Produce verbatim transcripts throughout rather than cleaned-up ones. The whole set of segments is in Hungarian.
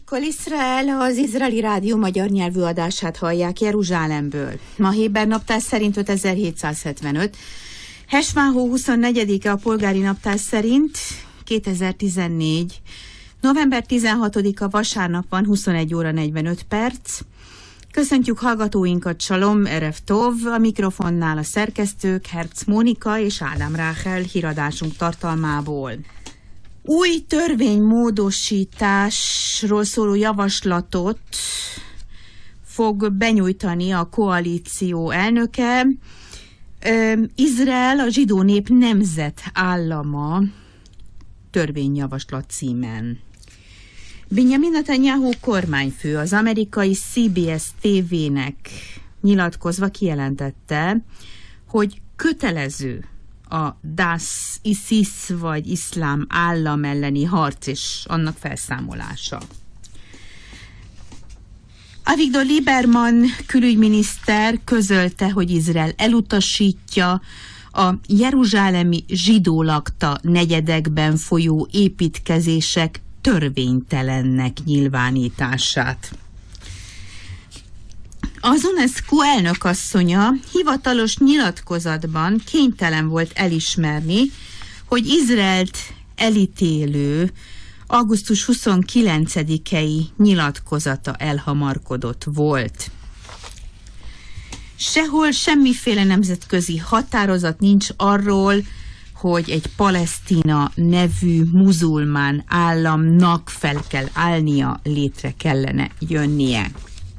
Kol Israel, az izraeli rádió magyar nyelvű adását hallják Jeruzsálemből. Ma héber naptár szerint ötezer-hétszázhetvenöt, Hesván hó huszonnegyedike a polgári naptár szerint kétezer-tizennégy, november tizenhatodika vasárnap van, huszonegy óra negyvenöt perc. Köszöntjük hallgatóinkat, Salom, Erev Tov, a mikrofonnál a szerkesztők, Herz Mónika és Ádám Ráhel híradásunk tartalmából. Új törvénymódosításról szóló javaslatot fog benyújtani a koalíció elnöke. Izrael a zsidó nép nemzetállama törvényjavaslat címen. Benjamin Netanyahu kormányfő az amerikai cé bé es té vének nyilatkozva kijelentette, hogy kötelező a DASZ, ISIS vagy iszlám állam elleni harc és annak felszámolása. Avigdor Lieberman külügyminiszter közölte, hogy Izrael elutasítja a jeruzsálemi zsidó lakta negyedekben folyó építkezések törvénytelennek nyilvánítását. Az UNESCO elnökasszonya hivatalos nyilatkozatban kénytelen volt elismerni, hogy Izraelt elítélő augusztus huszonkilencedikei nyilatkozata elhamarkodott volt. Sehol semmiféle nemzetközi határozat nincs arról, hogy egy Palesztina nevű muzulmán államnak fel kell állnia, létre kellene jönnie.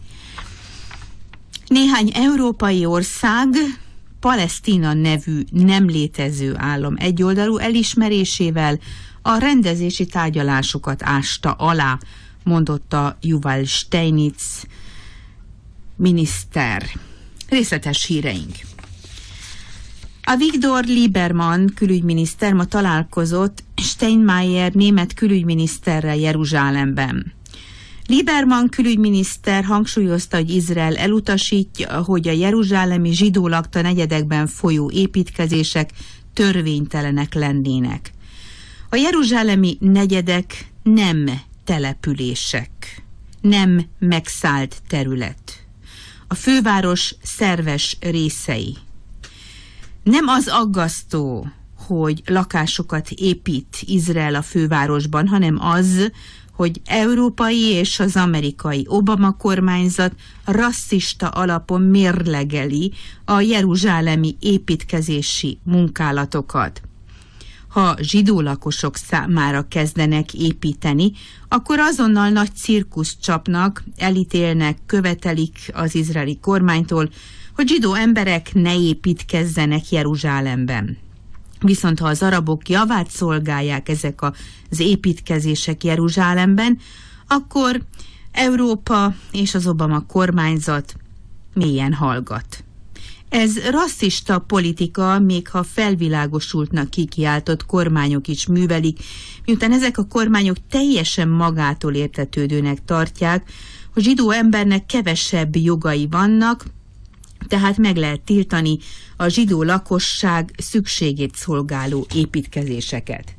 Néhány európai ország Palesztina nevű nem létező állam egyoldalú elismerésével a rendezési tárgyalásokat ásta alá, mondotta Yuval Steinitz miniszter. Részletes híreink. Avigdor Lieberman külügyminiszter ma találkozott Steinmeier német külügyminiszterrel Jeruzsálemben. Lieberman külügyminiszter hangsúlyozta, hogy Izrael elutasítja, hogy a jeruzsálemi zsidó lakta negyedekben folyó építkezések törvénytelenek lennének. A jeruzsálemi negyedek nem települések, nem megszállt terület. A főváros szerves részei. Nem az aggasztó, hogy lakásokat épít Izrael a fővárosban, hanem az, hogy európai és az amerikai Obama kormányzat rasszista alapon mérlegeli a jeruzsálemi építkezési munkálatokat. Ha zsidó lakosok számára kezdenek építeni, akkor azonnal nagy cirkuszt csapnak, elítélnek, követelik az izraeli kormánytól, hogy zsidó emberek ne építkezzenek Jeruzsálemben. Viszont ha az arabok javát szolgálják ezek az építkezések Jeruzsálemben, akkor Európa és az Obama kormányzat mélyen hallgat. Ez rasszista politika, még ha felvilágosultnak kikiáltott kormányok is művelik, miután ezek a kormányok teljesen magától értetődőnek tartják, hogy zsidó embernek kevesebb jogai vannak, tehát meg lehet tiltani a zsidó lakosság szükségét szolgáló építkezéseket.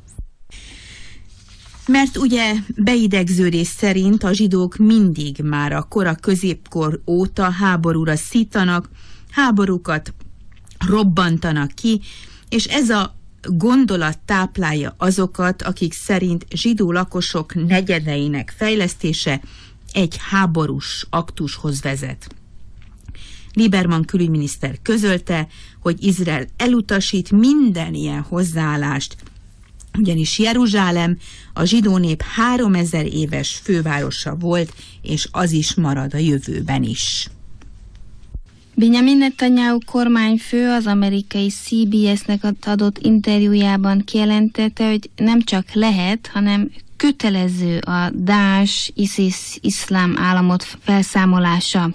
Mert ugye beidegződés szerint a zsidók mindig már a kora középkor óta háborúra szítanak, háborúkat robbantanak ki, és ez a gondolat táplálja azokat, akik szerint zsidó lakosok negyedeinek fejlesztése egy háborús aktushoz vezet. Lieberman külügyminiszter közölte, hogy Izrael elutasít minden ilyen hozzáállást, ugyanis Jeruzsálem a zsidó nép háromezer éves fővárosa volt, és az is marad a jövőben is. Benjamin Netanyahu kormányfő az amerikai cé bé es-nek adott interjújában kijelentette, hogy nem csak lehet, hanem kötelező a DASH, ISIS, iszlám államot felszámolása.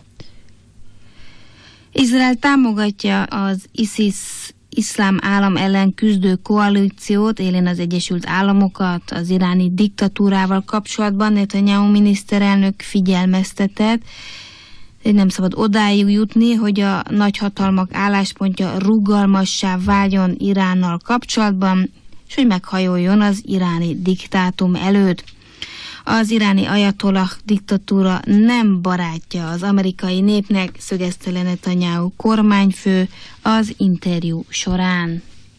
Izrael támogatja az ISIS iszlám állam ellen küzdő koalíciót, élén az Egyesült Államokat az iráni diktatúrával kapcsolatban. Netanyahu miniszterelnök figyelmeztetett, hogy nem szabad odáig jutni, hogy a nagyhatalmak álláspontja rugalmassá váljon Iránnal kapcsolatban, és hogy meghajoljon az iráni diktátum előtt. Az iráni ajatollah diktatúra nem barátja az amerikai népnek, szögezte le Netanyahu kormányfő az interjú során.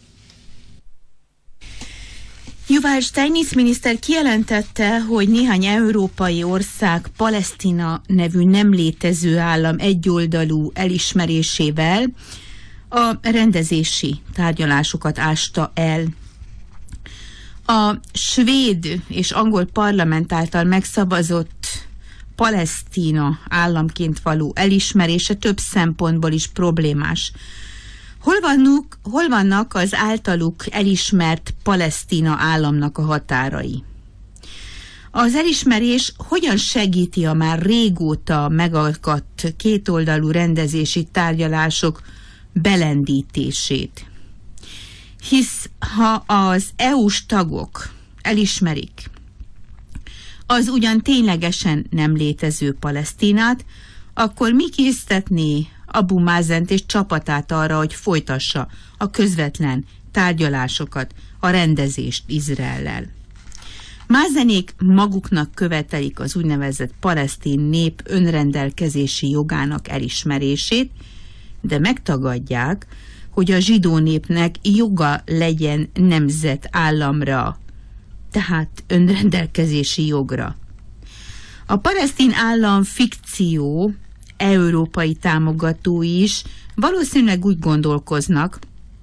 Yuval Steinitz miniszter kijelentette, hogy néhány európai ország Palesztina nevű nem létező állam egyoldalú elismerésével a rendezési tárgyalásokat ásta el. A svéd és angol parlament által megszavazott Palesztina államként való elismerése több szempontból is problémás. Hol vannak, hol vannak az általuk elismert Palesztina államnak a határai? Az elismerés hogyan segíti a már régóta megakadt kétoldalú rendezési tárgyalások belendítését? Hisz ha az é u-s tagok elismerik az ugyan ténylegesen nem létező Palesztinát, akkor mi késztetné Abu Mazent és csapatát arra, hogy folytassa a közvetlen tárgyalásokat, a rendezést Izraellel? Mazenék maguknak követelik az úgynevezett palesztin nép önrendelkezési jogának elismerését, de megtagadják, hogy a zsidó népnek joga legyen nemzetállamra, tehát önrendelkezési jogra. A palesztin állam fikció európai támogatói is valószínűleg úgy gondolkoznak,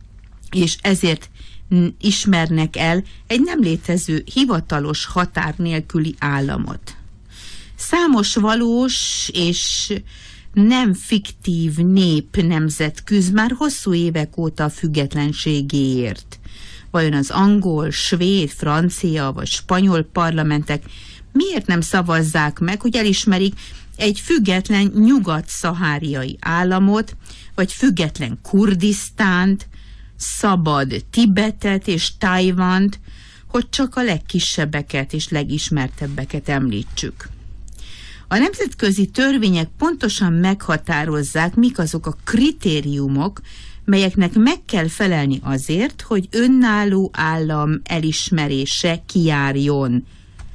és ezért ismernek el egy nem létező hivatalos határ nélküli államot. Számos valós és nem fiktív nép nemzet küzd már hosszú évek óta a függetlenségéért. Vajon az angol, svéd, francia vagy spanyol parlamentek miért nem szavazzák meg, hogy elismerik egy független nyugat-szaháriai államot, vagy független Kurdisztánt, szabad Tibetet és Tajvant, hogy csak a legkisebbeket és legismertebbeket említsük. A nemzetközi törvények pontosan meghatározzák, mik azok a kritériumok, melyeknek meg kell felelni azért, hogy önálló állam elismerése kijárjon.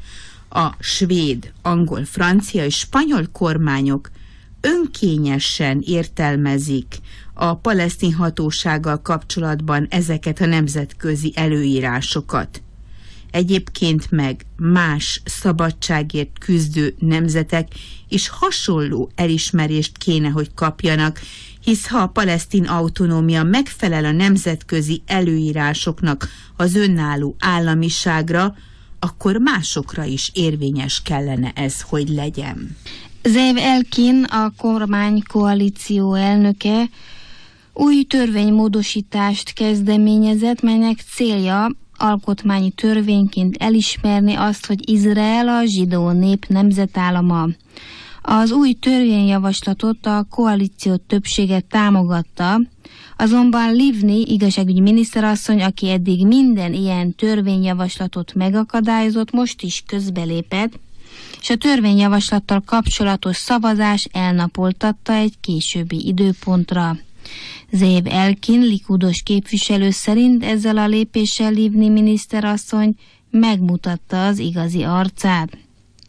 A svéd, angol, francia és spanyol kormányok önkényesen értelmezik a palesztin hatósággal kapcsolatban ezeket a nemzetközi előírásokat. Egyébként meg más szabadságért küzdő nemzetek is hasonló elismerést kéne, hogy kapjanak, hisz ha a palesztin autonómia megfelel a nemzetközi előírásoknak az önálló államiságra, akkor másokra is érvényes kellene ez, hogy legyen. Zeev Elkin, a kormánykoalíció elnöke, új törvénymódosítást kezdeményezett, melynek célja alkotmányi törvényként elismerni azt, hogy Izrael a zsidó nép nemzetállama. Az új törvényjavaslatot a koalíció többsége támogatta, azonban Livni igazságügyi miniszterasszony, aki eddig minden ilyen törvényjavaslatot megakadályozott, most is közbelépett, és a törvényjavaslattal kapcsolatos szavazás elnapoltatta egy későbbi időpontra. Zeev Elkin, likudos képviselő szerint ezzel a lépéssel Livni miniszterasszony megmutatta az igazi arcát.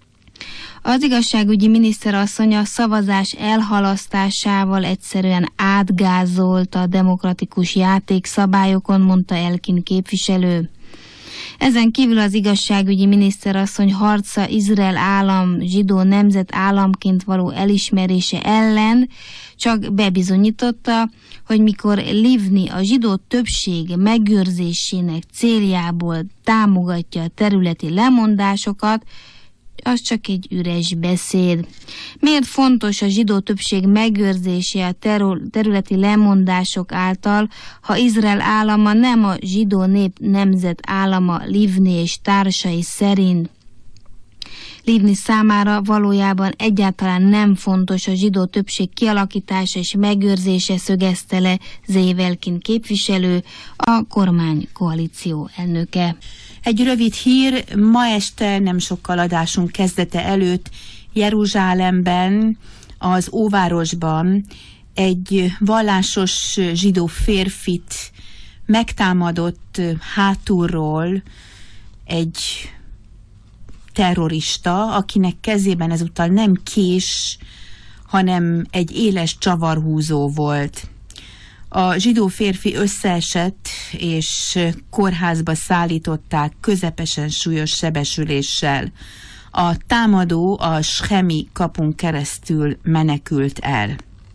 Az igazságügyi miniszterasszony a szavazás elhalasztásával egyszerűen átgázolt a demokratikus játékszabályokon, mondta Elkin képviselő. Ezen kívül az igazságügyi miniszterasszony harca Izrael állam zsidó nemzet államként való elismerése ellen csak bebizonyította, hogy mikor Livni a zsidó többség megőrzésének céljából támogatja a területi lemondásokat, az csak egy üres beszéd. Miért fontos a zsidó többség megőrzése a területi lemondások által, ha Izrael állama nem a zsidó nép nemzet állama Livni és társai szerint? Livni számára valójában egyáltalán nem fontos a zsidó többség kialakítása és megőrzése, szögezte le Zeev Elkin képviselő, a kormánykoalíció elnöke. Egy rövid hír, ma este nem sokkal adásunk kezdete előtt Jeruzsálemben, az óvárosban egy vallásos zsidó férfit megtámadott hátulról egy terrorista, akinek kezében ezúttal nem kés, hanem egy éles csavarhúzó volt. A zsidó férfi összeesett, és kórházba szállították közepesen súlyos sebesüléssel. A támadó a Shchemi kapun keresztül menekült el.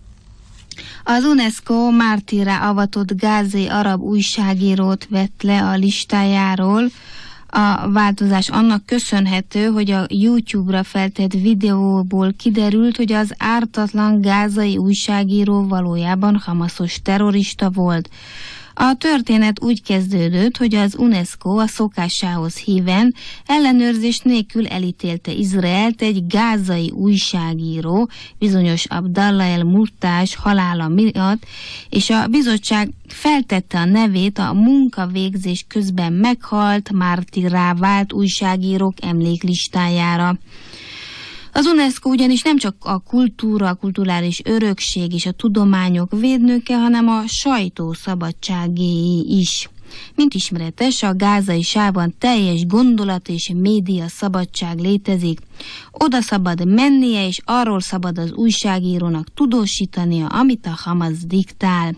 Az UNESCO mártírrá avatott gázai arab újságírót vett le a listájáról. A változás annak köszönhető, hogy a YouTube-ra feltett videóból kiderült, hogy az ártatlan gázai újságíró valójában hamaszos terrorista volt. A történet úgy kezdődött, hogy az UNESCO a szokásához híven ellenőrzés nélkül elítélte Izraelt egy gázai újságíró, bizonyos Abdallah el-Murtás halála miatt, és a bizottság feltette a nevét a munkavégzés közben meghalt, mártírrá vált újságírók emléklistájára. Az UNESCO ugyanis nem csak a kultúra, a kulturális örökség és a tudományok védnöke, hanem a sajtó szabadságéé is. Mint ismeretes, a gázai sávban teljes gondolat és média szabadság létezik. Oda szabad mennie, és arról szabad az újságírónak tudósítania, amit a Hamas diktál.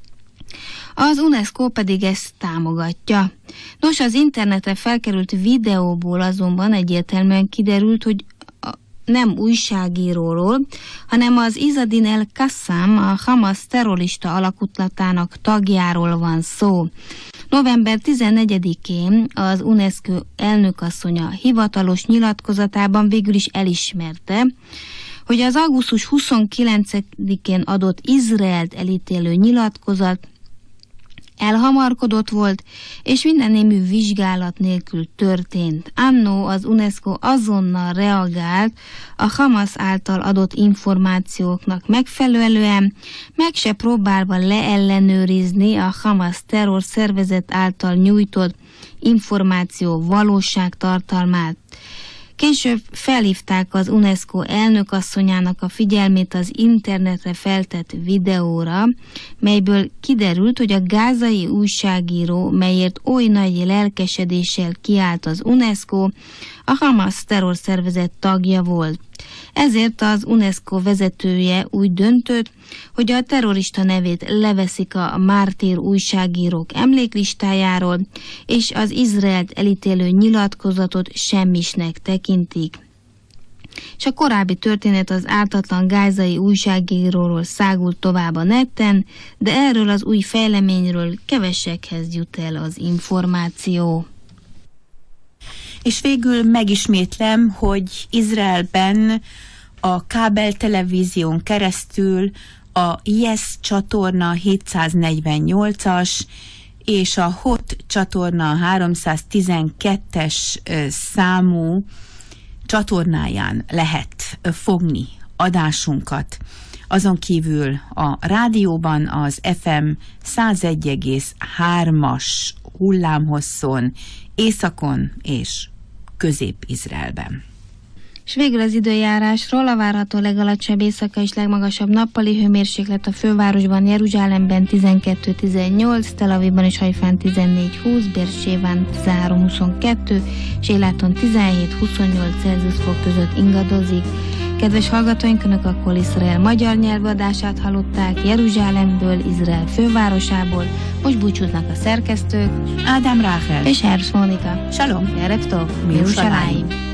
Az UNESCO pedig ezt támogatja. Nos, az internetre felkerült videóból azonban egyértelműen kiderült, hogy nem újságíróról, hanem az Izzadin el-Qassam, a Hamas terrorista alakulatának tagjáról van szó. november tizennegyedikén az UNESCO elnökasszonya hivatalos nyilatkozatában végül is elismerte, hogy az augusztus huszonkilencedikén adott Izraelt elítélő nyilatkozat elhamarkodott volt, és mindennémű vizsgálat nélkül történt. Annó az UNESCO azonnal reagált a Hamas által adott információknak megfelelően, meg se próbálva leellenőrizni a Hamas terrorszervezet által nyújtott információ valóságtartalmát. Később felhívták az UNESCO elnökasszonyának a figyelmét az internetre feltett videóra, melyből kiderült, hogy a gázai újságíró, melyért oly nagy lelkesedéssel kiállt az UNESCO, a Hamas terrorszervezet tagja volt. Ezért az UNESCO vezetője úgy döntött, hogy a terrorista nevét leveszik a mártír újságírók emléklistájáról, és az Izraelt elítélő nyilatkozatot semmisnek tekintik. És a korábbi történet az ártatlan gázai újságíróról szágult tovább a netten, de erről az új fejleményről kevesekhez jut el az információ. És végül megismétlem, hogy Izraelben a kábel televízión keresztül a Yes csatorna hétszáznegyvennyolcas és a Hot csatorna háromszáztizenkettes számú csatornáján lehet fogni adásunkat. Azon kívül a rádióban az ef em százegy egész hármas hullámhosszon, északon és Közép-Izraelben. És végül az időjárásról: a várható legalacsonyabb éjszaka és legmagasabb nappali hőmérséklet a fővárosban, Jeruzsálemben tizenkettő tizennyolc, Tel Avivban és Haifán tizennégy húsz, Bérsében tizenhárom huszonkettő, és Éláton tizenhét huszonnyolc Celsius fok között ingadozik. Kedves hallgatóink, Önök a Kol Izrael magyar nyelvadását hallották Jeruzsálemből, Izrael fővárosából. Most búcsúznak a szerkesztők, Ádám Ráhel és Hersz Mónika. Shalom, Erev Tov, Jeruzsálem.